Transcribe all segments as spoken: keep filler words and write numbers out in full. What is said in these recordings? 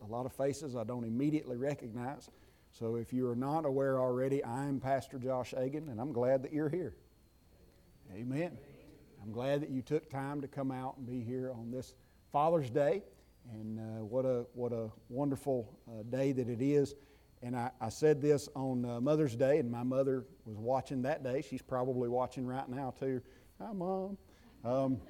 lot of faces I don't immediately recognize. So if you are not aware already, I am Pastor Josh Agan, and I'm glad that you're here. Amen. I'm glad that you took time to come out and be here on this Father's Day, and uh, what a what a wonderful uh, day that it is. And I, I said this on uh, Mother's Day, and my mother was watching that day. She's probably watching right now too. Hi, Mom. Um,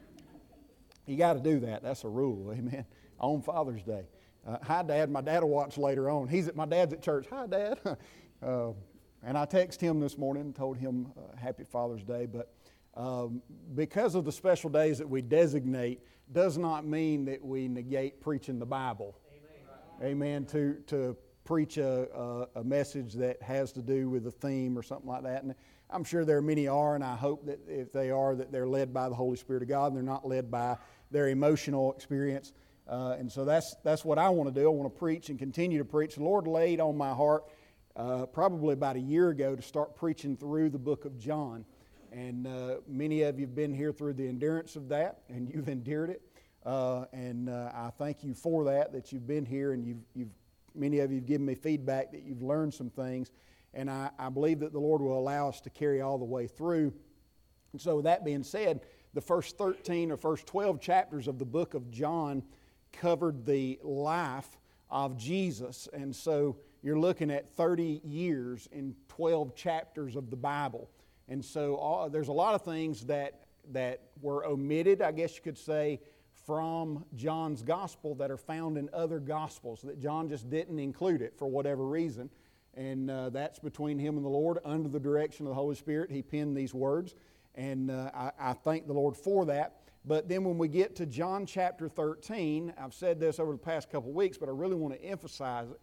you got to do that. That's a rule. Amen. On Father's Day. Uh, hi, Dad. My dad will watch later on. He's at my dad's at church. Hi, Dad. uh, and I texted him this morning and told him uh, Happy Father's Day. But um, because of the special days that we designate, does not mean that we negate preaching the Bible. Amen. Amen. To to preach a, a, a message that has to do with a theme or something like that. And I'm sure there are many are, and I hope that if they are, that they're led by the Holy Spirit of God and they're not led by their emotional experience. Uh, and so that's that's what I want to do. I want to preach and continue to preach. The Lord laid on my heart uh, probably about a year ago to start preaching through the book of John. And uh, many of you have been here through the endurance of that, and you've endured it. Uh, and uh, I thank you for that, that you've been here, and you've, you've many of you have given me feedback that you've learned some things. And I, I believe that the Lord will allow us to carry all the way through. And so with that being said, the first thirteen or first twelve chapters of the book of John covered the life of Jesus. And so you're looking at thirty years in twelve chapters of the Bible. And so all, there's a lot of things that, that were omitted, I guess you could say, from John's gospel that are found in other gospels, that John just didn't include it for whatever reason. And uh, that's between him and the Lord. Under the direction of the Holy Spirit, he penned these words. And uh, I, I thank the Lord for that. But then when we get to John chapter thirteen, I've said this over the past couple of weeks, but I really want to emphasize it.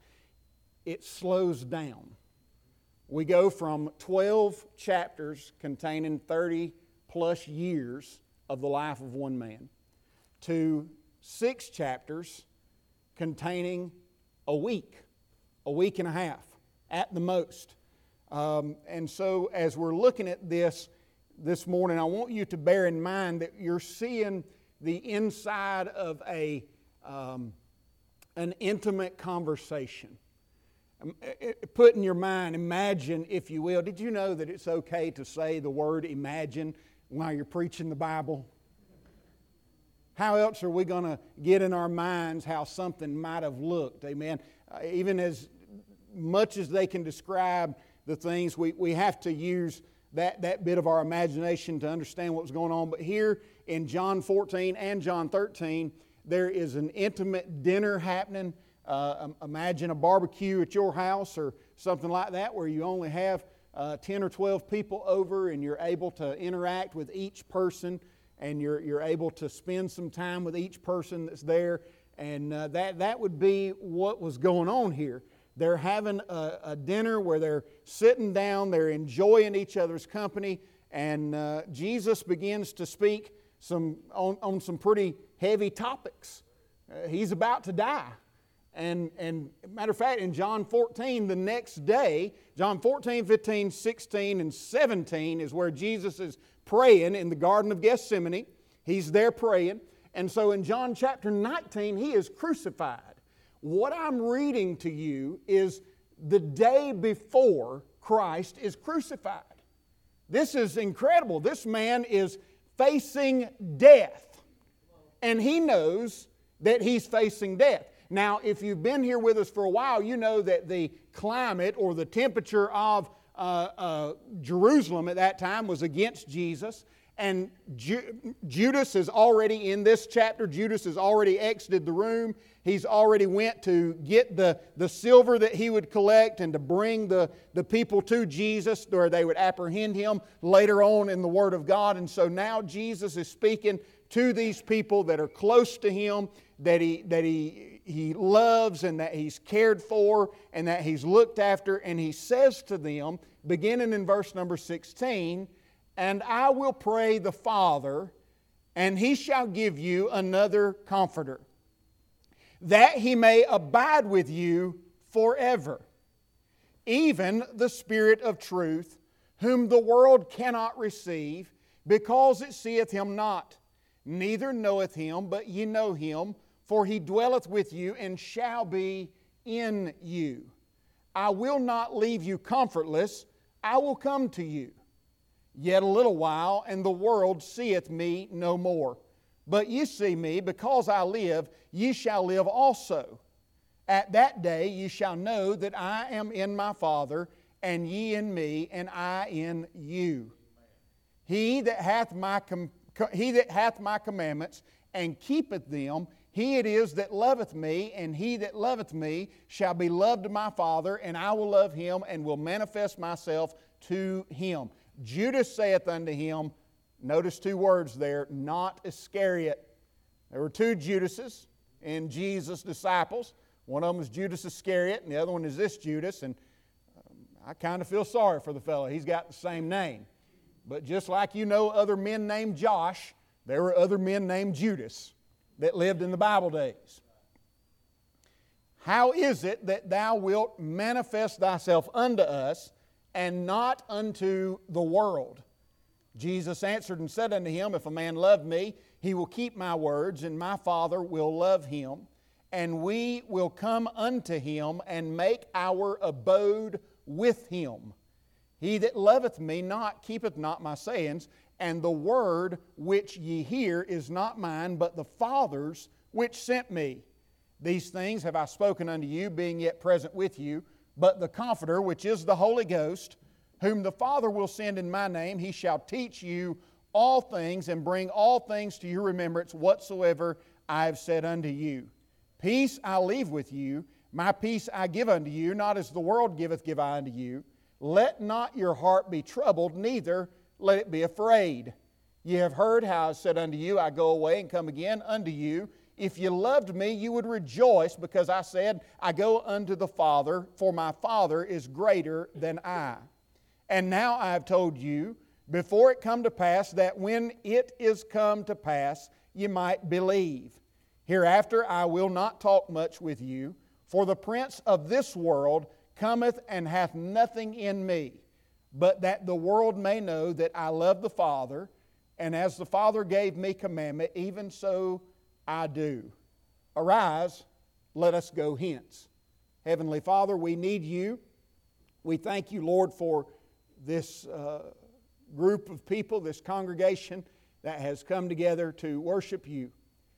It slows down. We go from twelve chapters containing thirty plus years of the life of one man to six chapters containing a week, a week and a half at the most. Um, and so as we're looking at this this morning, I want you to bear in mind that you're seeing the inside of a um, an intimate conversation. Um, it, put in your mind, imagine, if you will. Did you know that it's okay to say the word imagine while you're preaching the Bible? How else are we going to get in our minds how something might have looked? Amen. Uh, even as much as they can describe the things, we, we have to use that, that bit of our imagination to understand what was going on. But here in John fourteen and John thirteen, there is an intimate dinner happening. Uh, imagine a barbecue at your house or something like that, where you only have uh, ten or twelve people over, and you're able to interact with each person, and you're you're able to spend some time with each person that's there. And uh, that that would be what was going on here. They're having a, a dinner where they're sitting down, they're enjoying each other's company, and uh, Jesus begins to speak some on, on some pretty heavy topics. Uh, he's about to die. And, and matter of fact, in John fourteen, the next day, John fourteen, fifteen, sixteen, and seventeen is where Jesus is praying in the Garden of Gethsemane. He's there praying. And so in John chapter nineteen, He is crucified. What I'm reading to you is the day before Christ is crucified. This is incredible. This man is facing death. And he knows that he's facing death. Now, if you've been here with us for a while, you know that the climate or the temperature of uh, uh, Jerusalem at that time was against Jesus. And Ju- Judas is already in this chapter. Judas has already exited the room. He's already went to get the, the silver that he would collect and to bring the, the people to Jesus, where they would apprehend him later on in the Word of God. And so now Jesus is speaking to these people that are close to Him, that He that He He loves and that He's cared for and that He's looked after. And He says to them, beginning in verse number sixteen, "And I will pray the Father, and He shall give you another Comforter, that He may abide with you forever, even the Spirit of truth, whom the world cannot receive, because it seeth Him not, neither knoweth Him, but ye know Him, for He dwelleth with you and shall be in you. I will not leave you comfortless, I will come to you. Yet a little while, and the world seeth me no more. But ye see me, because I live, ye shall live also. At that day ye shall know that I am in my Father, and ye in me, and I in you. He that hath my com- he that hath my commandments and keepeth them, he it is that loveth me, and he that loveth me shall be loved of my Father, and I will love him, and will manifest myself to him. Judas saith unto him, notice two words there, not Iscariot. There were two Judases in Jesus' disciples. One of them was Judas Iscariot, and the other one is this Judas. And um, I kind of feel sorry for the fellow. He's got the same name. But just like you know other men named Josh, there were other men named Judas that lived in the Bible days. How is it that thou wilt manifest thyself unto us, and not unto the world? Jesus answered and said unto him, If a man love me, he will keep my words, and my Father will love him, and we will come unto him, and make our abode with him. He that loveth me not keepeth not my sayings, and the word which ye hear is not mine, but the Father's which sent me. These things have I spoken unto you, being yet present with you. But the Comforter, which is the Holy Ghost, whom the Father will send in my name, He shall teach you all things, and bring all things to your remembrance whatsoever I have said unto you. Peace I leave with you, my peace I give unto you, not as the world giveth give I unto you. Let not your heart be troubled, neither let it be afraid. Ye have heard how I said unto you, I go away and come again unto you. If you loved me, you would rejoice, because I said, I go unto the Father, for my Father is greater than I. And now I have told you, before it come to pass, that when it is come to pass, ye might believe. Hereafter I will not talk much with you, for the prince of this world cometh and hath nothing in me, but that the world may know that I love the Father, and as the Father gave me commandment, even so I do. Arise, let us go hence. Heavenly Father, we need you. We thank you, Lord, for this uh, group of people, this congregation that has come together to worship you.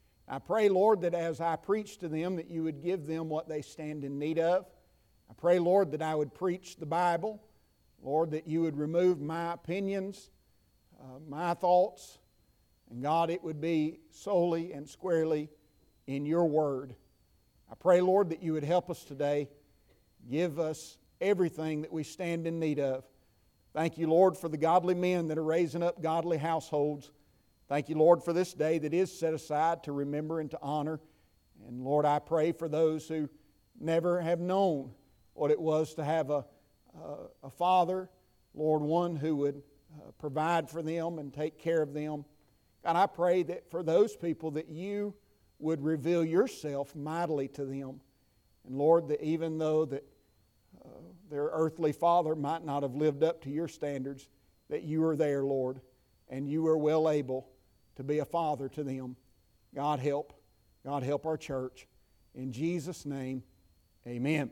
I pray, Lord, that as I preach to them, that you would give them what they stand in need of. I pray, Lord, that I would preach the Bible. Lord, that you would remove my opinions, uh, my thoughts, and God, it would be solely and squarely in your word. I pray, Lord, that you would help us today. Give us everything that we stand in need of. Thank you, Lord, for the godly men that are raising up godly households. Thank you, Lord, for this day that is set aside to remember and to honor. And Lord, I pray for those who never have known what it was to have a, a, a father, Lord, one who would uh, provide for them and take care of them. God, I pray that for those people that you would reveal yourself mightily to them. And Lord, that even though that uh, their earthly father might not have lived up to your standards, that you are there, Lord, and you are well able to be a father to them. God help. God help our church. In Jesus' name, amen.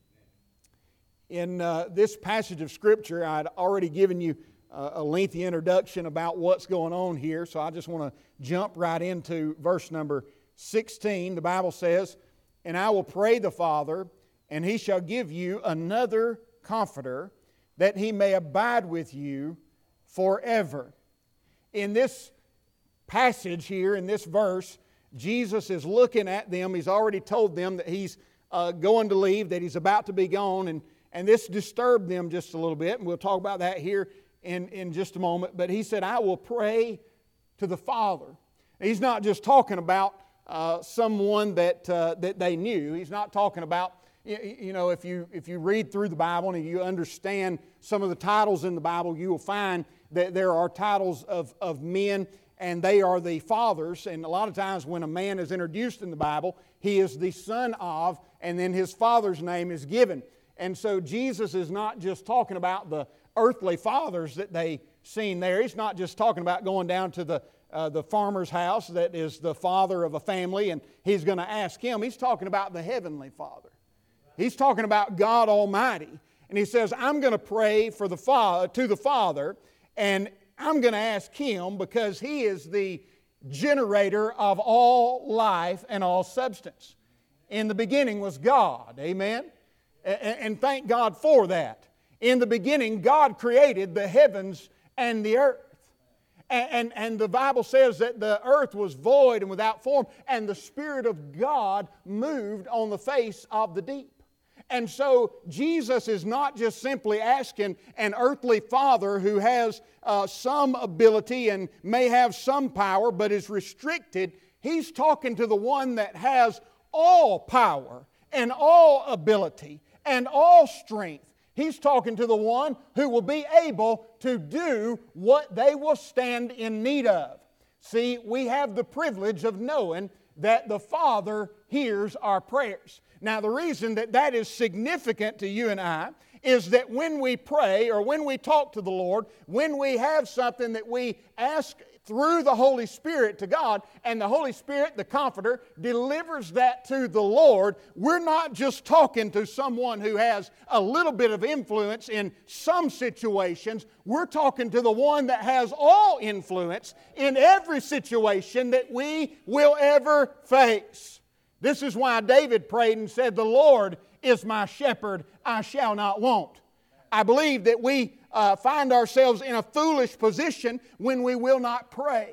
In uh, this passage of Scripture, I'd already given you uh, a lengthy introduction about what's going on here, so I just want to jump right into verse number sixteen. The Bible says, And I will pray the Father, and He shall give you another Comforter, that He may abide with you forever. In this passage here, in this verse, Jesus is looking at them. He's already told them that He's uh, going to leave, that He's about to be gone, and, and this disturbed them just a little bit, and we'll talk about that here in, in just a moment. But He said, I will pray to the Father. He's not just talking about uh, someone that, uh, that they knew. He's not talking about, you know, if you, if you read through the Bible and you understand some of the titles in the Bible, you will find that there are titles of, of men, and they are the fathers. And a lot of times when a man is introduced in the Bible, he is the son of, and then his father's name is given. And so Jesus is not just talking about the earthly fathers that they seen there. He's not just talking about going down to the uh, the farmer's house that is the father of a family, and he's going to ask him. He's talking about the heavenly Father. He's talking about God Almighty. And he says, I'm going to pray for the fa- to the Father, and I'm going to ask Him because He is the generator of all life and all substance. In the beginning was God. Amen? And thank God for that. In the beginning, God created the heavens and the earth. And, and, and the Bible says that the earth was void and without form, and the Spirit of God moved on the face of the deep. And so Jesus is not just simply asking an earthly father who has uh, some ability and may have some power but is restricted. He's talking to the one that has all power and all ability and all strength. He's talking to the one who will be able to do what they will stand in need of. See, we have the privilege of knowing that the Father hears our prayers. Now, the reason that that is significant to you and I is that when we pray or when we talk to the Lord, when we have something that we ask through the Holy Spirit to God, and the Holy Spirit, the Comforter, delivers that to the Lord, we're not just talking to someone who has a little bit of influence in some situations. We're talking to the one that has all influence in every situation that we will ever face. This is why David prayed and said, the Lord is my shepherd, I shall not want. I believe that we uh, find ourselves in a foolish position when we will not pray.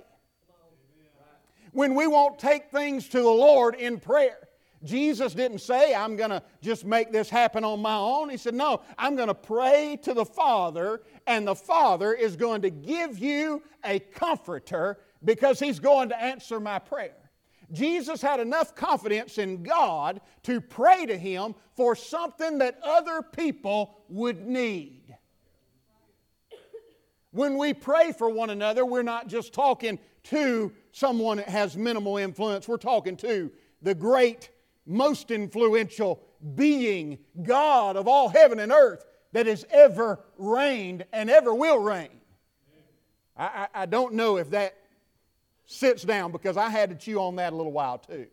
When we won't take things to the Lord in prayer. Jesus didn't say, I'm going to just make this happen on my own. He said, no, I'm going to pray to the Father, and the Father is going to give you a comforter because He's going to answer my prayer. Jesus had enough confidence in God to pray to Him for something that other people would need. When we pray for one another, we're not just talking to someone that has minimal influence. We're talking to the great, most influential being, God of all heaven and earth, that has ever reigned and ever will reign. I, I, I don't know if that sits down, because I had to chew on that a little while too.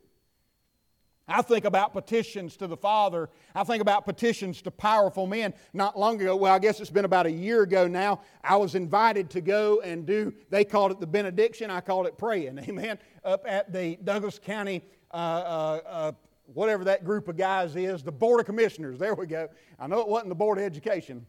I think about petitions to the Father. I think about petitions to powerful men. Not long ago, well, I guess it's been about a year ago now, I was invited to go and do, they called it the benediction, I called it praying, amen, up at the Douglas County, uh, uh, uh, whatever that group of guys is, the Board of Commissioners, there we go. I know it wasn't the Board of Education.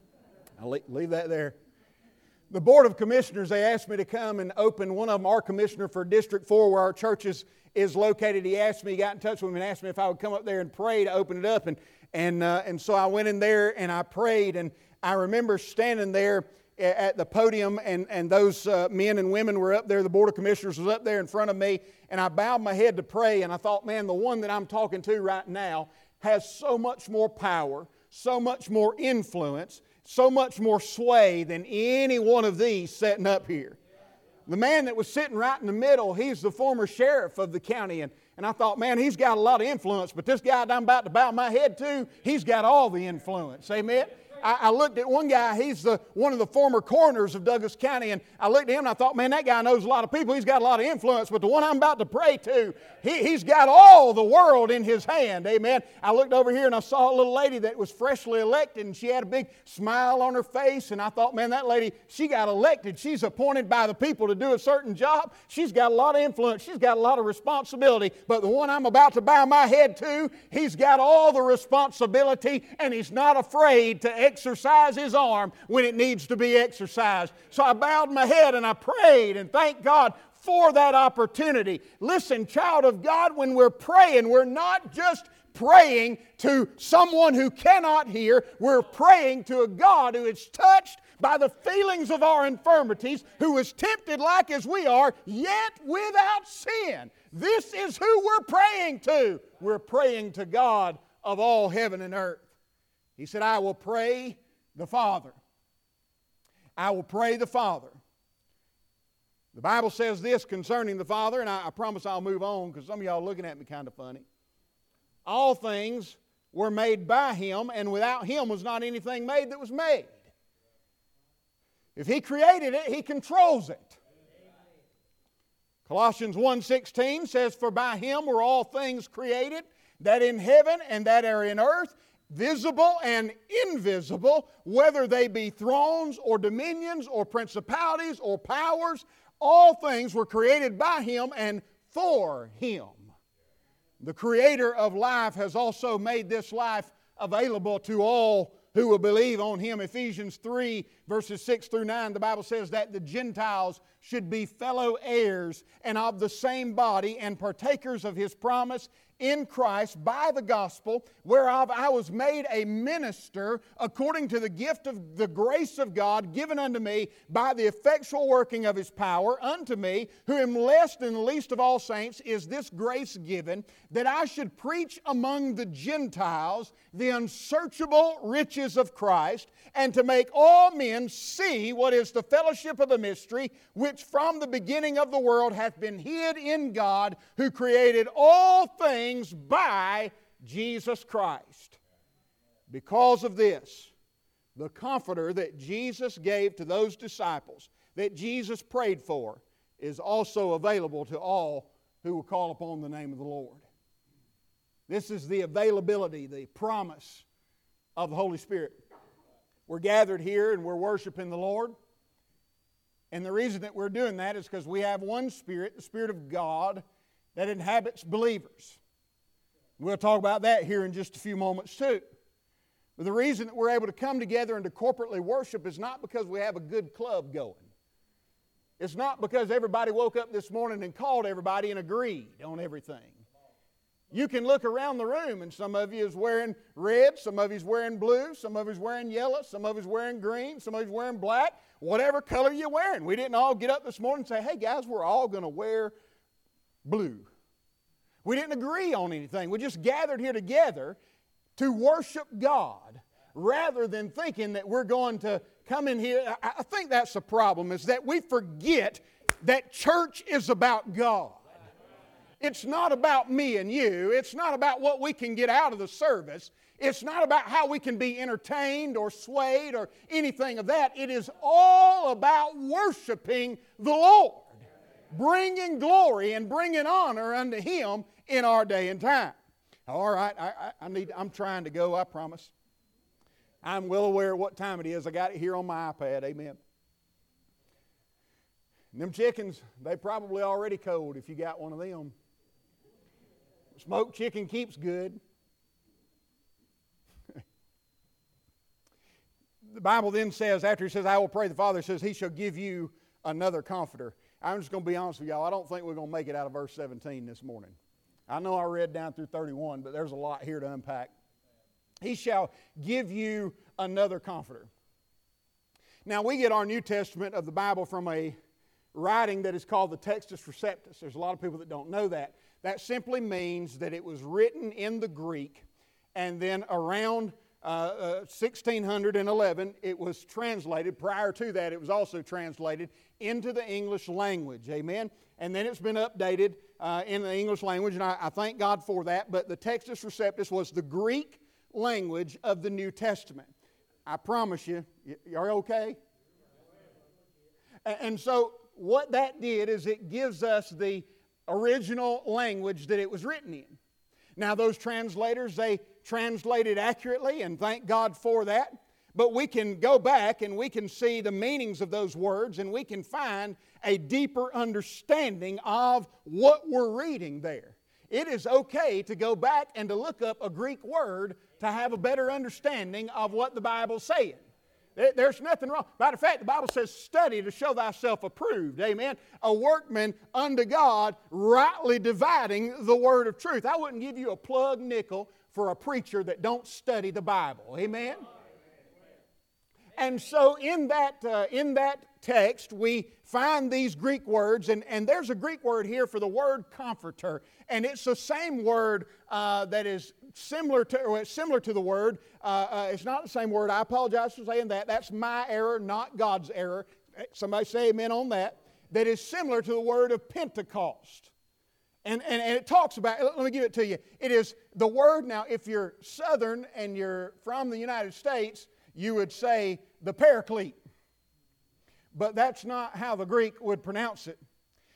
I'll leave that there. The Board of Commissioners, they asked me to come and open, one of them, our commissioner for District four, where our church is, is located. He asked me, he got in touch with me and asked me if I would come up there and pray to open it up. And, and, uh, and so I went in there and I prayed. And I remember standing there at the podium, and, and those uh, men and women were up there. The Board of Commissioners was up there in front of me. And I bowed my head to pray. And I thought, man, the one that I'm talking to right now has so much more power, so much more influence, so much more sway than any one of these sitting up here. The man that was sitting right in the middle, he's the former sheriff of the county. And, and I thought, man, he's got a lot of influence. But this guy that I'm about to bow my head to, he's got all the influence. Amen? I, I looked at one guy, he's the one of the former coroners of Douglas County, and I looked at him and I thought, man, that guy knows a lot of people. He's got a lot of influence. But the one I'm about to pray to, he, he's got all the world in his hand. Amen? I looked over here and I saw a little lady that was freshly elected, and she had a big smile on her face, and I thought, man, that lady, she got elected. She's appointed by the people to do a certain job. She's got a lot of influence. She's got a lot of responsibility. But the one I'm about to bow my head to, he's got all the responsibility, and he's not afraid to exercise his arm when it needs to be exercised. So I bowed my head and I prayed, and thank God for that opportunity. Listen, child of God, when we're praying, we're not just praying to someone who cannot hear. We're praying to a God who is touched by the feelings of our infirmities, who is tempted like as we are, yet without sin. This is who we're praying to. We're praying to God of all heaven and earth. He said, I will pray the Father. I will pray the Father. The Bible says this concerning the Father, and I, I promise I'll move on because some of y'all are looking at me kind of funny. All things were made by Him, and without Him was not anything made that was made. If He created it, He controls it. Colossians one sixteen says, "For by Him were all things created, that in heaven and that are in earth, visible and invisible, whether they be thrones or dominions or principalities or powers, all things were created by Him and for Him." The Creator of life has also made this life available to all who will believe on Him. Ephesians three, verses six through nine, the Bible says that the Gentiles should be fellow heirs and of the same body and partakers of His promise in Christ by the gospel, whereof I was made a minister according to the gift of the grace of God given unto me by the effectual working of His power. Unto me, who am less than the least of all saints, is this grace given, that I should preach among the Gentiles the unsearchable riches of Christ, and to make all men see what is the fellowship of the mystery, which from the beginning of the world hath been hid in God, who created all things by Jesus Christ. Because of this, the Comforter that Jesus gave to those disciples, that Jesus prayed for, is also available to all who will call upon the name of the Lord. This is the availability, the promise of the Holy Spirit. We're gathered here and we're worshiping the Lord. And the reason that we're doing that is because we have one Spirit, the Spirit of God, that inhabits believers. We'll talk about that here in just a few moments too. But the reason that we're able to come together and to corporately worship is not because we have a good club going. It's not because everybody woke up this morning and called everybody and agreed on everything. You can look around the room and some of you is wearing red, some of you is wearing blue, some of you is wearing yellow, some of you is wearing green, some of you is wearing black, whatever color you're wearing. We didn't all get up this morning and say, "Hey guys, we're all going to wear blue." We didn't agree on anything. We just gathered here together to worship God rather than thinking that we're going to come in here. I think that's the problem, is that we forget that church is about God. It's not about me and you. It's not about what we can get out of the service. It's not about how we can be entertained or swayed or anything of that. It is all about worshiping the Lord, bringing glory and bringing honor unto Him in our day and time. All right, I, I, I need. I'm trying to go, I promise. I'm well aware of what time it is. I got it here on my iPad, amen. And them chickens, they probably already cold if you got one of them. Smoked chicken keeps good. The Bible then says, after He says, "I will pray the Father," it says, "He shall give you another comforter." I'm just going to be honest with y'all. I don't think we're going to make it out of verse seventeen this morning. I know I read down through thirty-one, but there's a lot here to unpack. He shall give you another comforter. Now, we get our New Testament of the Bible from a writing that is called the Textus Receptus. There's a lot of people that don't know that. That simply means that it was written in the Greek, and then around uh, uh, sixteen eleven, it was translated. Prior to that, it was also translated into the English language. Amen? And then it's been updated uh, in the English language, and I, I thank God for that. But the Textus Receptus was the Greek language of the New Testament. I promise you, you're okay? And, and so what that did is it gives us the original language that it was written in. Now, those translators, they translated accurately, and thank God for that. But we can go back and we can see the meanings of those words, and we can find a deeper understanding of what we're reading there. It is okay to go back and to look up a Greek word to have a better understanding of what the Bible's saying. There's nothing wrong. Matter of fact, the Bible says, "Study to show thyself approved." Amen. A workman unto God, rightly dividing the word of truth. I wouldn't give you a plug nickel for a preacher that don't study the Bible. Amen. And so in that, uh, in that text, we find these Greek words, and, and there's a Greek word here for the word comforter. And it's the same word uh, that is similar to, or it's similar to the word. Uh, uh, it's not the same word. I apologize for saying that. That's my error, not God's error. Somebody say amen on that. That is similar to the word of Pentecost. And, and, and it talks about, let me give it to you. It is the word, now if you're Southern and you're from the United States, you would say the Paraclete. But that's not how the Greek would pronounce it.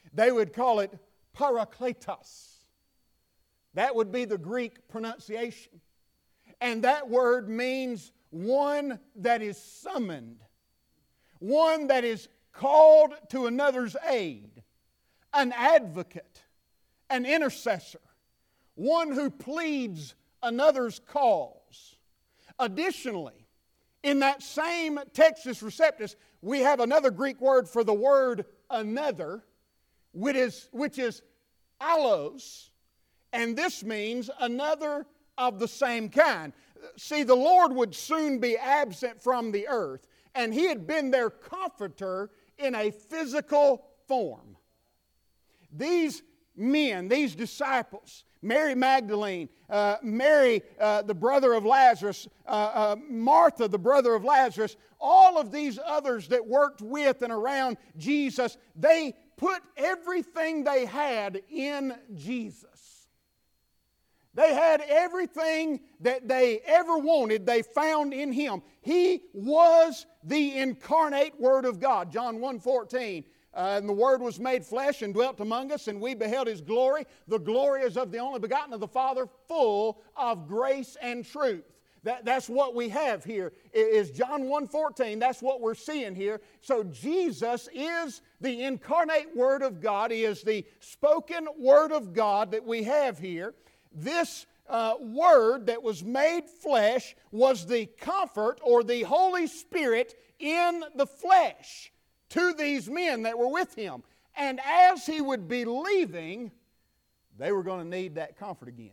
They would call it Parakletos. That would be the Greek pronunciation. And that word means one that is summoned, one that is called to another's aid, an advocate, an intercessor, one who pleads another's cause. Additionally, in that same Textus Receptus, we have another Greek word for the word another, which is, which is allos, and this means another of the same kind. See, the Lord would soon be absent from the earth, and He had been their comforter in a physical form. These men, these disciples, Mary Magdalene, uh, Mary, uh, the brother of Lazarus, uh, uh, Martha, the brother of Lazarus, all of these others that worked with and around Jesus, they put everything they had in Jesus. They had everything that they ever wanted, they found in Him. He was the incarnate Word of God. John one fourteen. Uh, and the Word was made flesh and dwelt among us, and we beheld His glory. The glory is of the only begotten of the Father, full of grace and truth. That, that's what we have here, is John one fourteen. That's what we're seeing here. So Jesus is the incarnate Word of God. He is the spoken Word of God that we have here. This uh, Word that was made flesh was the comfort or the Holy Spirit in the flesh to these men that were with Him. And as He would be leaving, they were going to need that comfort again.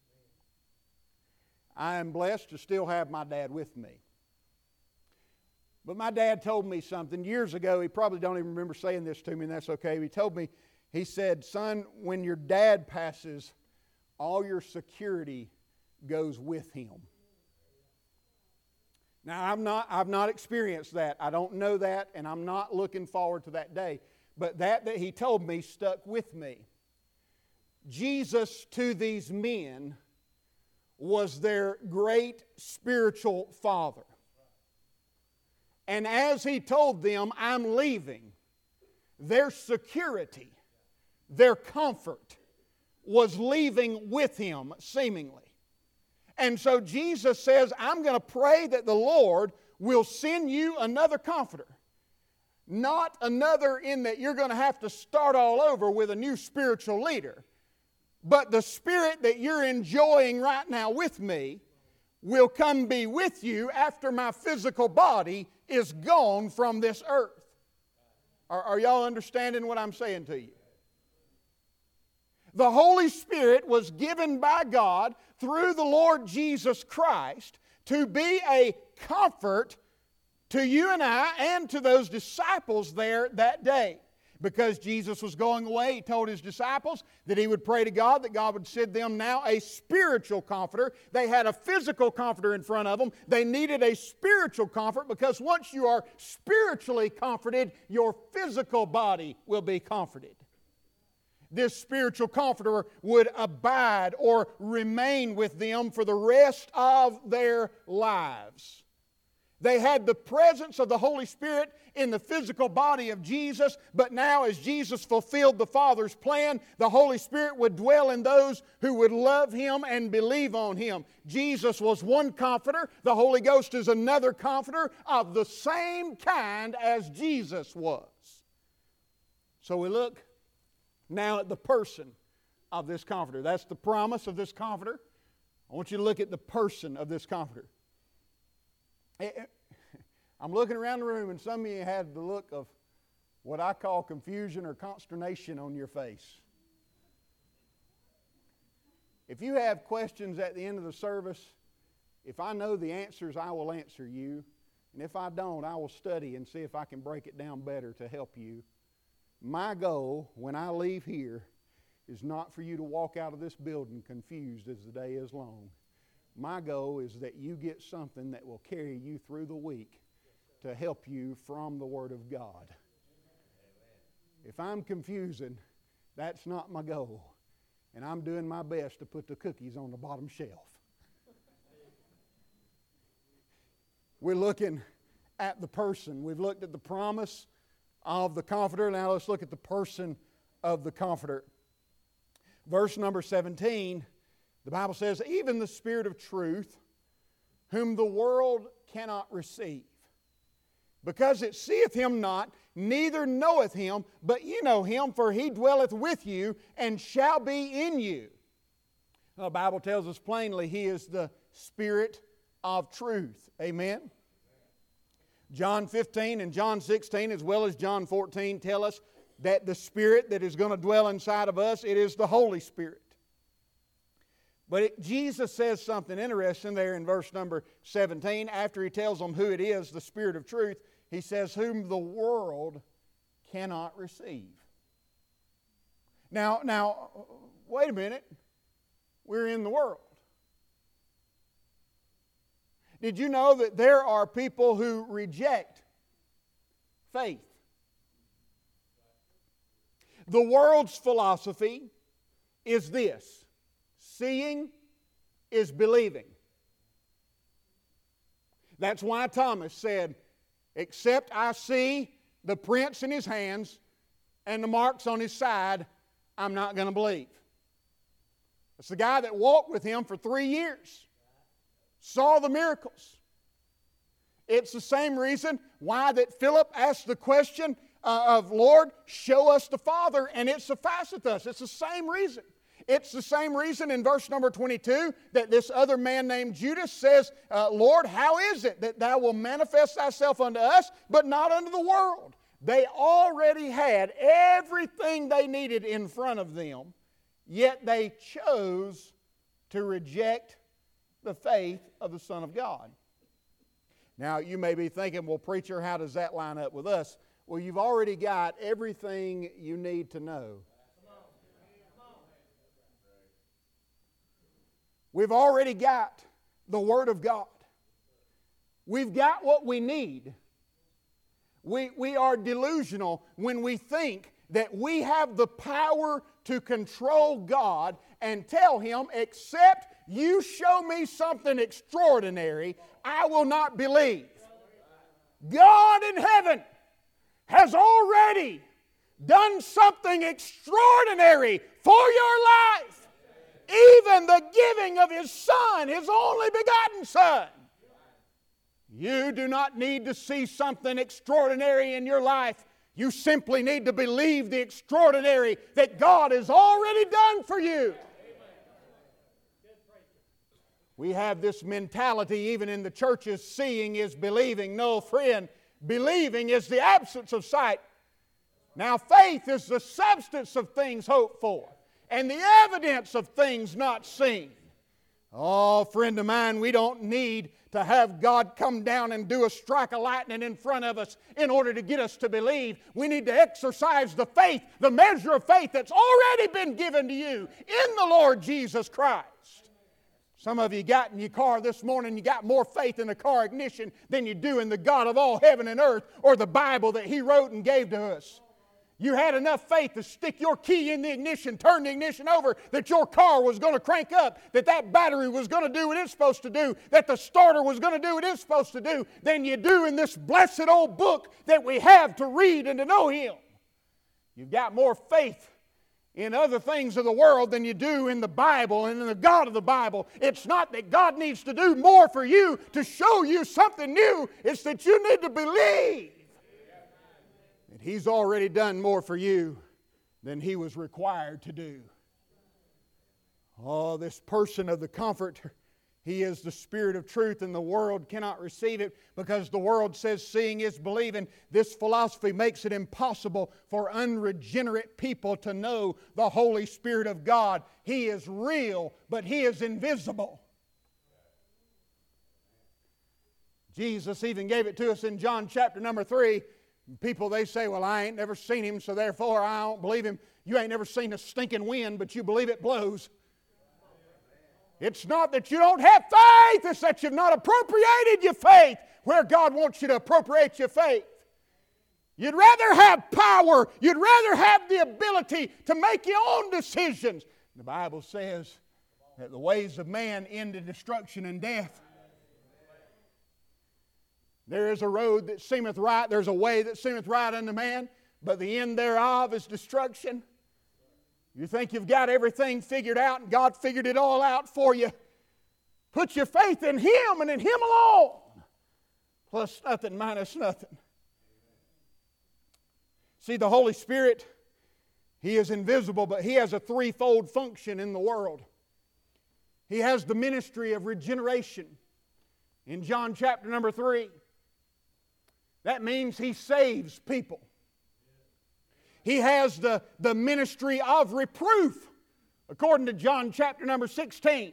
I am blessed to still have my dad with me. But my dad told me something years ago. He probably don't even remember saying this to me, and that's okay. He told me, he said, "Son, when your dad passes, all your security goes with him." Now, I've not, I've not experienced that. I don't know that, and I'm not looking forward to that day. But that that he told me stuck with me. Jesus, to these men, was their great spiritual father. And as He told them, "I'm leaving," their security, their comfort was leaving with Him, seemingly. And so Jesus says, "I'm going to pray that the Lord will send you another comforter." Not another in that you're going to have to start all over with a new spiritual leader. But the Spirit that you're enjoying right now with me will come be with you after my physical body is gone from this earth. Are, are y'all understanding what I'm saying to you? The Holy Spirit was given by God through the Lord Jesus Christ to be a comfort to you and I and to those disciples there that day. Because Jesus was going away, He told His disciples that He would pray to God, that God would send them now a spiritual comforter. They had a physical comforter in front of them. They needed a spiritual comfort, because once you are spiritually comforted, your physical body will be comforted. This spiritual comforter would abide or remain with them for the rest of their lives. They had the presence of the Holy Spirit in the physical body of Jesus, but now as Jesus fulfilled the Father's plan, the Holy Spirit would dwell in those who would love Him and believe on Him. Jesus was one comforter. The Holy Ghost is another comforter of the same kind as Jesus was. So we look now at the person of this comforter. That's the promise of this comforter. I want you to look at the person of this comforter. I'm looking around the room, and some of you had the look of what I call confusion or consternation on your face. If you have questions at the end of the service, if I know the answers, I will answer you. And if I don't, I will study and see if I can break it down better to help you. My goal when I leave here is not for you to walk out of this building confused as the day is long. My goal is that you get something that will carry you through the week to help you from the Word of God. If I'm confusing, that's not my goal. And I'm doing my best to put the cookies on the bottom shelf. We're looking at the person. We've looked at the promise of the Comforter. Now let's look at the person of the Comforter. Verse number seventeen, the Bible says, even the Spirit of truth, whom the world cannot receive, because it seeth Him not, neither knoweth Him, but ye know Him, for He dwelleth with you, and shall be in you. The Bible tells us plainly He is the Spirit of truth. Amen? John fifteen and John sixteen, as well as John fourteen, tell us that the Spirit that is going to dwell inside of us, it is the Holy Spirit. But it, Jesus says something interesting there in verse number seventeen. After He tells them who it is, the Spirit of truth, He says, whom the world cannot receive. Now, now, wait a minute. We're in the world. Did you know that there are people who reject faith? The world's philosophy is this: seeing is believing. That's why Thomas said, except I see the prints in His hands and the marks on His side, I'm not going to believe. It's the guy that walked with Him for three years. Saw the miracles. It's the same reason why that Philip asked the question uh, of, Lord, show us the Father, and it sufficeth us. It's the same reason. It's the same reason in verse number twenty-two that this other man named Judas says, uh, Lord, how is it that Thou wilt manifest Thyself unto us, but not unto the world? They already had everything they needed in front of them, yet they chose to reject the faith of the Son of God. Now, you may be thinking, well, preacher, how does that line up with us? Well, you've already got everything you need to know. We've already got the Word of God. We've got what we need. We, we are delusional when we think that we have the power to control God and tell Him, except you show me something extraordinary, I will not believe. God in heaven has already done something extraordinary for your life. Even the giving of His Son, His only begotten Son. You do not need to see something extraordinary in your life. You simply need to believe the extraordinary that God has already done for you. We have this mentality even in the churches, seeing is believing. No, friend, believing is the absence of sight. Now, faith is the substance of things hoped for, and the evidence of things not seen. Oh, friend of mine, we don't need to have God come down and do a strike of lightning in front of us in order to get us to believe. We need to exercise the faith, the measure of faith that's already been given to you in the Lord Jesus Christ. Some of you got in your car this morning, you got more faith in the car ignition than you do in the God of all heaven and earth or the Bible that He wrote and gave to us. You had enough faith to stick your key in the ignition, turn the ignition over, that your car was going to crank up, that that battery was going to do what it's supposed to do, that the starter was going to do what it's supposed to do, than you do in this blessed old book that we have to read and to know Him. You've got more faith in other things of the world than you do in the Bible and in the God of the Bible. It's not that God needs to do more for you to show you something new. It's that you need to believe that He's already done more for you than He was required to do. Oh, this person of the Comforter, He is the Spirit of truth, and the world cannot receive it because the world says seeing is believing. This philosophy makes it impossible for unregenerate people to know the Holy Spirit of God. He is real, but He is invisible. Jesus even gave it to us in John chapter number three. People, they say, well, I ain't never seen Him, so therefore I don't believe Him. You ain't never seen a stinking wind, but you believe it blows. It's not that you don't have faith, it's that you've not appropriated your faith where God wants you to appropriate your faith. You'd rather have power, you'd rather have the ability to make your own decisions. The Bible says that the ways of man end in destruction and death. There is a road that seemeth right, there's a way that seemeth right unto man, but the end thereof is destruction. You think you've got everything figured out and God figured it all out for you. Put your faith in Him and in Him alone. Plus nothing minus nothing. See, the Holy Spirit, He is invisible, but He has a threefold function in the world. He has the ministry of regeneration in John chapter number three. That means He saves people. He has the, the ministry of reproof, according to John chapter number sixteen.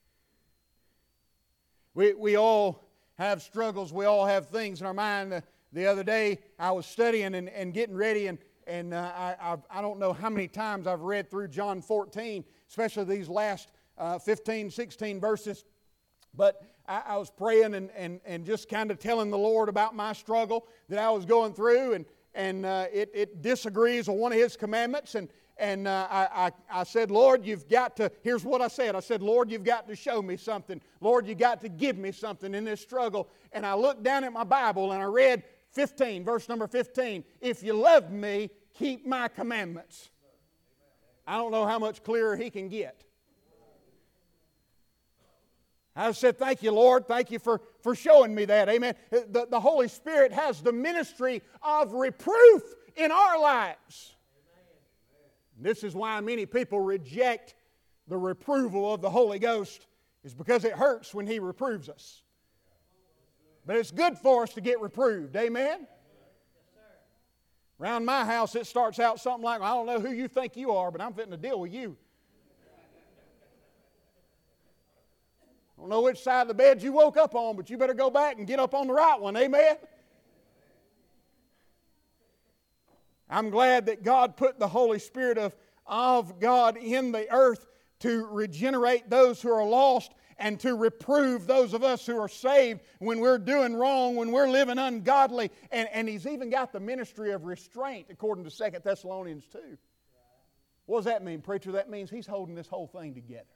We, we all have struggles. We all have things in our mind. The, the other day, I was studying and, and getting ready, and, and uh, I, I've, I don't know how many times I've read through John fourteen, especially these last uh, fifteen, sixteen verses. But I, I was praying and, and, and just kind of telling the Lord about my struggle that I was going through, and And uh, it, it disagrees with one of His commandments. And, and uh, I, I, I said, Lord, you've got to, here's what I said. I said, Lord, you've got to show me something. Lord, you've got to give me something in this struggle. And I looked down at my Bible and I read fifteen, verse number fifteen. If you love me, keep my commandments. I don't know how much clearer He can get. I said, thank you, Lord. Thank you for, for showing me that. Amen. The, the Holy Spirit has the ministry of reproof in our lives. This is why many people reject the reproval of the Holy Ghost, is because it hurts when He reproves us. But it's good for us to get reproved. Amen. Around my house, it starts out something like, I don't know who you think you are, but I'm fitting to deal with you. I don't know which side of the bed you woke up on, but you better go back and get up on the right one. Amen? I'm glad that God put the Holy Spirit of, of God in the earth to regenerate those who are lost and to reprove those of us who are saved when we're doing wrong, when we're living ungodly. And, and He's even got the ministry of restraint, according to Second Thessalonians two. What does that mean, preacher? That means He's holding this whole thing together.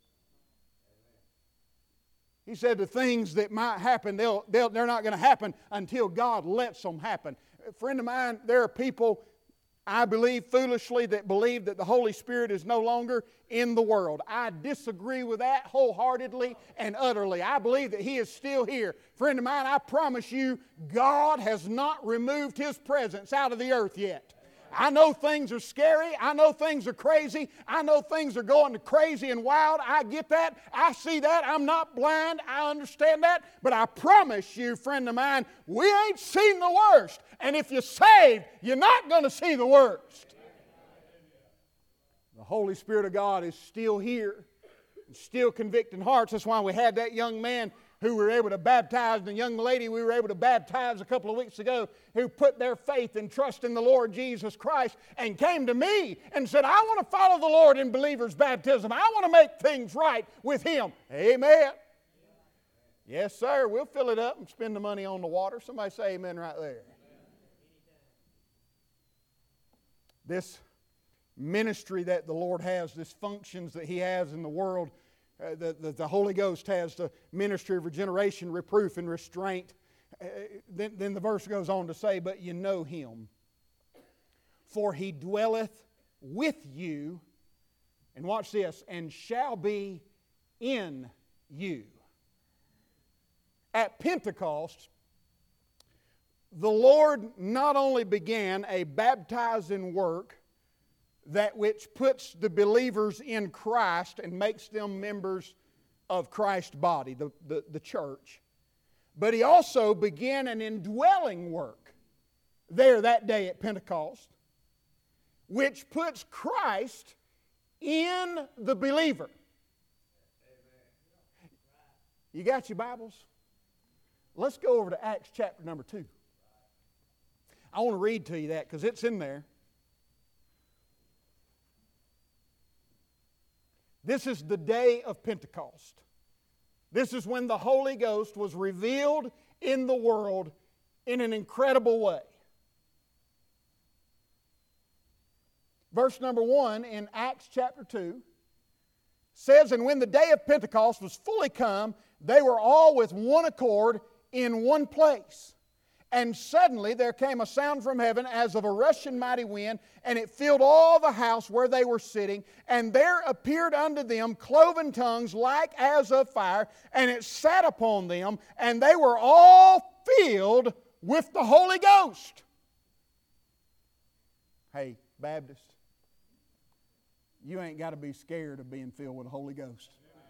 He said the things that might happen, they'll, they'll, they're not going to happen until God lets them happen. A friend of mine, there are people, I believe foolishly, that believe that the Holy Spirit is no longer in the world. I disagree with that wholeheartedly and utterly. I believe that He is still here. Friend of mine, I promise you, God has not removed His presence out of the earth yet. I know things are scary. I know things are crazy. I know things are going crazy and wild. I get that. I see that. I'm not blind. I understand that. But I promise you, friend of mine, we ain't seen the worst. And if you're saved, you're not going to see the worst. The Holy Spirit of God is still here, still convicting hearts. That's why we had that young man who we were able to baptize, and the young lady we were able to baptize a couple of weeks ago, who put their faith and trust in the Lord Jesus Christ and came to me and said, I want to follow the Lord in believer's baptism. I want to make things right with Him. Amen. Yes, sir. We'll fill it up and spend the money on the water. Somebody say amen right there. This ministry that the Lord has, this functions that He has in the world, Uh, the, the, the Holy Ghost has the ministry of regeneration, reproof, and restraint. Uh, then, then the verse goes on to say, but you know Him, for He dwelleth with you, and watch this, and shall be in you. At Pentecost, the Lord not only began a baptizing work, that which puts the believers in Christ and makes them members of Christ's body, the, the, the church. But He also began an indwelling work there that day at Pentecost, which puts Christ in the believer. You got your Bibles? Let's go over to Acts chapter number two. I want to read to you that because it's in there. This is the day of Pentecost. This is when the Holy Ghost was revealed in the world in an incredible way. Verse number one in Acts chapter two says, and when the day of Pentecost was fully come, they were all with one accord in one place. And suddenly there came a sound from heaven as of a rushing mighty wind, and it filled all the house where they were sitting. And there appeared unto them cloven tongues like as of fire, and it sat upon them, and they were all filled with the Holy Ghost. Hey, Baptist, you ain't got to be scared of being filled with the Holy Ghost.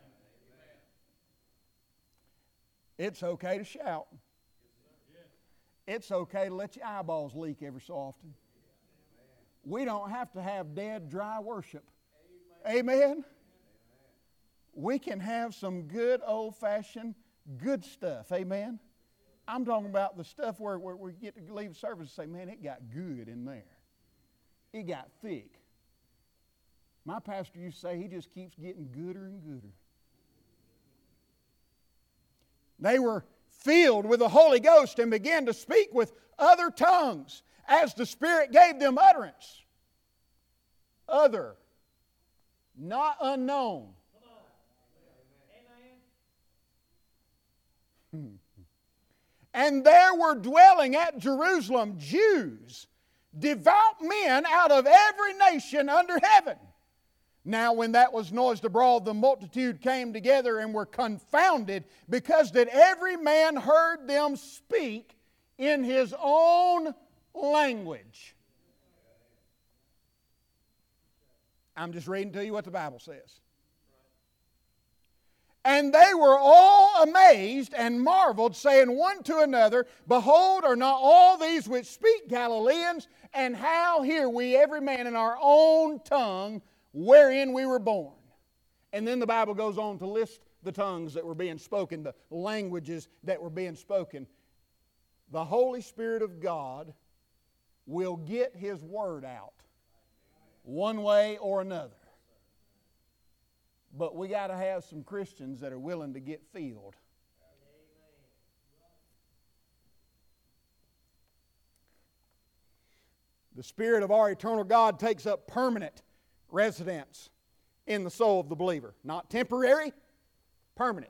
It's okay to shout. It's okay to let your eyeballs leak every so often. We don't have to have dead, dry worship. Amen? We can have some good, old-fashioned, good stuff. Amen? I'm talking about the stuff where, where we get to leave service and say, man, it got good in there. It got thick. My pastor used to say he just keeps getting gooder and gooder. They were filled with the Holy Ghost and began to speak with other tongues as the Spirit gave them utterance. Other, not unknown. And there were dwelling at Jerusalem Jews, devout men out of every nation under heaven. Now when that was noised abroad, the multitude came together and were confounded, because that every man heard them speak in his own language. I'm just reading to you what the Bible says. And they were all amazed and marveled, saying one to another, Behold, are not all these which speak Galileans? And how hear we every man in our own tongue wherein we were born? And then the Bible goes on to list the tongues that were being spoken, the languages that were being spoken. The Holy Spirit of God will get His Word out one way or another. But we got to have some Christians that are willing to get filled. The Spirit of our eternal God takes up permanent residence in the soul of the believer. Not temporary, permanent.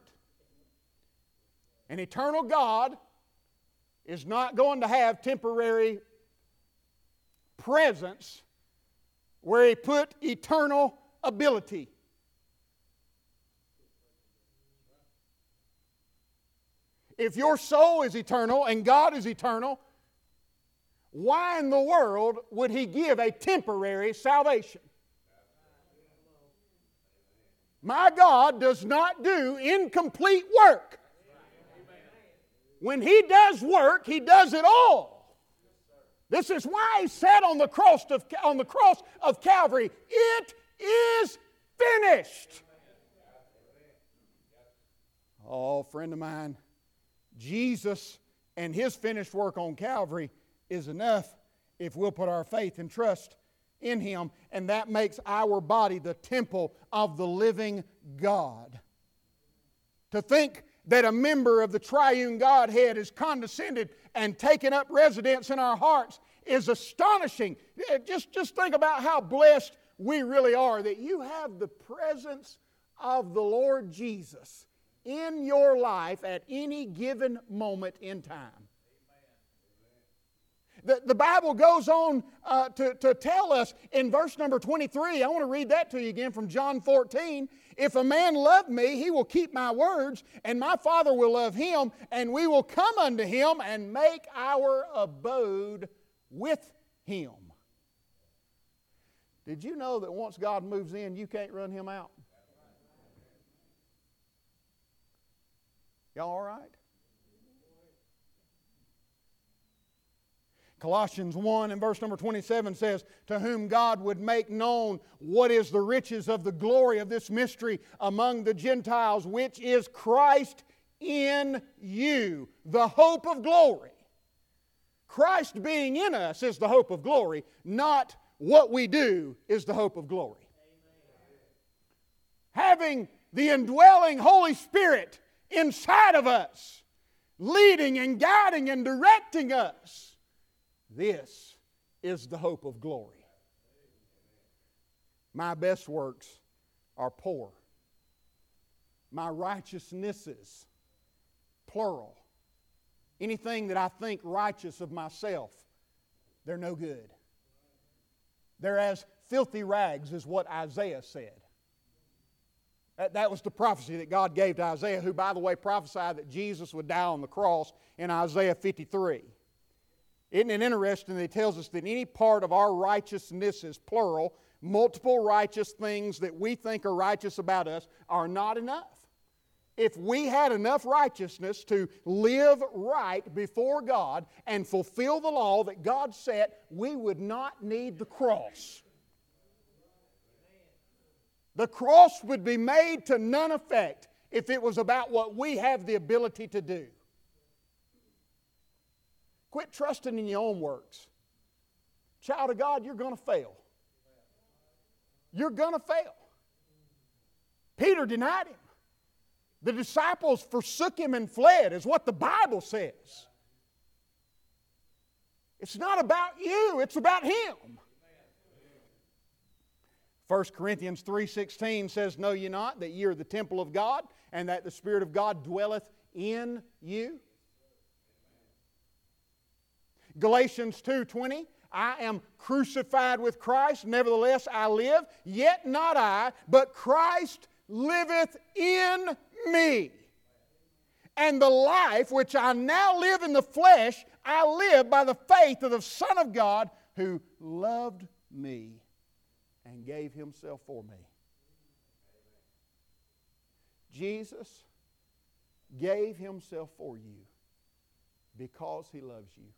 An eternal God is not going to have temporary presence where He put eternal ability. If your soul is eternal and God is eternal, why in the world would He give a temporary salvation? My God does not do incomplete work. When He does work, He does it all. This is why He said on the cross of, on the cross of Calvary, it is finished. Oh, friend of mine, Jesus and His finished work on Calvary is enough if we'll put our faith and trust in Him, and that makes our body the temple of the living God. To think that a member of the triune Godhead is condescended and taken up residence in our hearts is astonishing. Just, just think about how blessed we really are that you have the presence of the Lord Jesus in your life at any given moment in time. The, the Bible goes on uh, to, to tell us in verse number twenty-three, I want to read that to you again from John fourteen. If a man love me, he will keep my words, and my Father will love him, and we will come unto him and make our abode with him. Did you know that once God moves in, you can't run Him out? Y'all all right? Colossians one and verse number twenty-seven says, To whom God would make known what is the riches of the glory of this mystery among the Gentiles, which is Christ in you, the hope of glory. Christ being in us is the hope of glory, not what we do is the hope of glory. Having the indwelling Holy Spirit inside of us, leading and guiding and directing us, this is the hope of glory. My best works are poor. My righteousnesses, plural, anything that I think righteous of myself, they're no good. They're as filthy rags, is what Isaiah said. That, that was the prophecy that God gave to Isaiah, who, by the way, prophesied that Jesus would die on the cross in Isaiah fifty-three. Isn't it interesting that He tells us that any part of our righteousness is plural, multiple righteous things that we think are righteous about us are not enough. If we had enough righteousness to live right before God and fulfill the law that God set, we would not need the cross. The cross would be made to none effect if it was about what we have the ability to do. Quit trusting in your own works. Child of God, you're going to fail. You're going to fail. Peter denied Him. The disciples forsook Him and fled, is what the Bible says. It's not about you, it's about Him. First Corinthians three sixteen says, "Know ye not that ye are the temple of God, and that the Spirit of God dwelleth in you?" Galatians two twenty, "I am crucified with Christ, nevertheless I live, yet not I, but Christ liveth in me. And the life which I now live in the flesh, I live by the faith of the Son of God, who loved me and gave Himself for me." Jesus gave Himself for you because He loves you.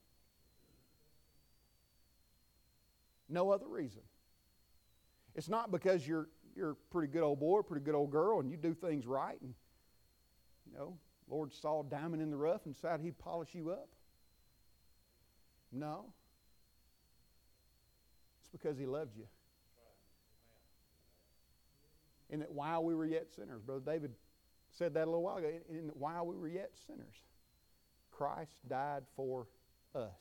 No other reason. It's not because you're you're a pretty good old boy, pretty good old girl, and you do things right, and you know, Lord saw a diamond in the rough and decided He'd polish you up. No. It's because He loved you. And that while we were yet sinners, Brother David said that a little while ago, and that while we were yet sinners, Christ died for us.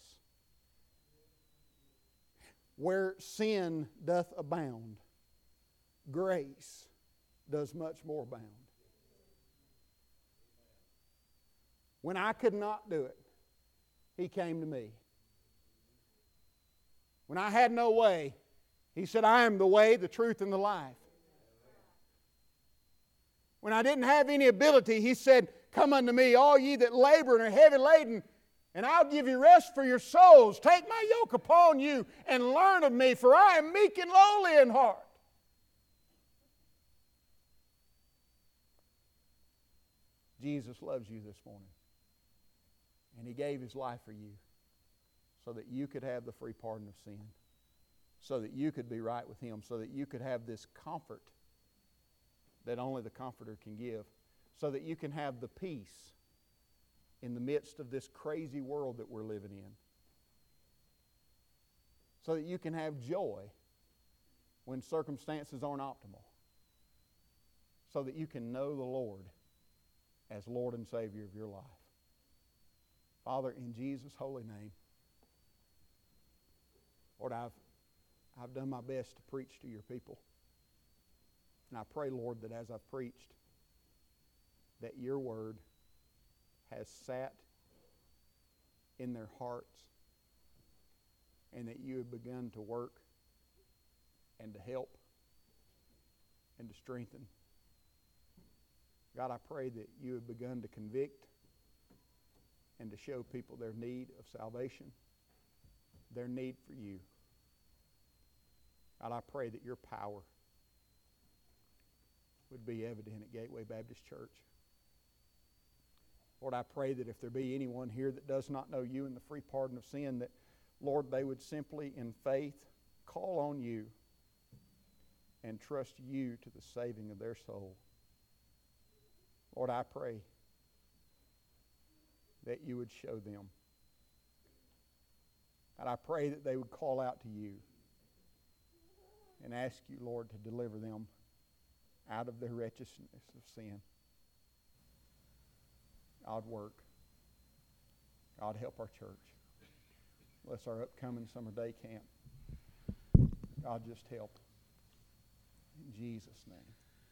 Where sin doth abound, grace does much more abound. When I could not do it, He came to me. When I had no way, He said, "I am the way, the truth, and the life." When I didn't have any ability, He said, "Come unto me, all ye that labor and are heavy laden, and I'll give you rest for your souls. Take my yoke upon you and learn of me, for I am meek and lowly in heart." Jesus loves you this morning. And He gave His life for you so that you could have the free pardon of sin, so that you could be right with Him, so that you could have this comfort that only the Comforter can give, so that you can have the peace in the midst of this crazy world that we're living in, so that you can have joy when circumstances aren't optimal, so that you can know the Lord as Lord and Savior of your life. Father, in Jesus' holy name, Lord, I've, I've done my best to preach to your people. And I pray, Lord, that as I've preached, that your word has sat in their hearts and that you have begun to work and to help and to strengthen. God, I pray that you have begun to convict and to show people their need of salvation, their need for you. God, I pray that your power would be evident at Gateway Baptist Church. Lord, I pray that if there be anyone here that does not know you and the free pardon of sin, that, Lord, they would simply in faith call on you and trust you to the saving of their soul. Lord, I pray that you would show them. And I pray that they would call out to you and ask you, Lord, to deliver them out of the wretchedness of sin. God, work. God, help our church. Bless our upcoming summer day camp. God, just help. In Jesus' name.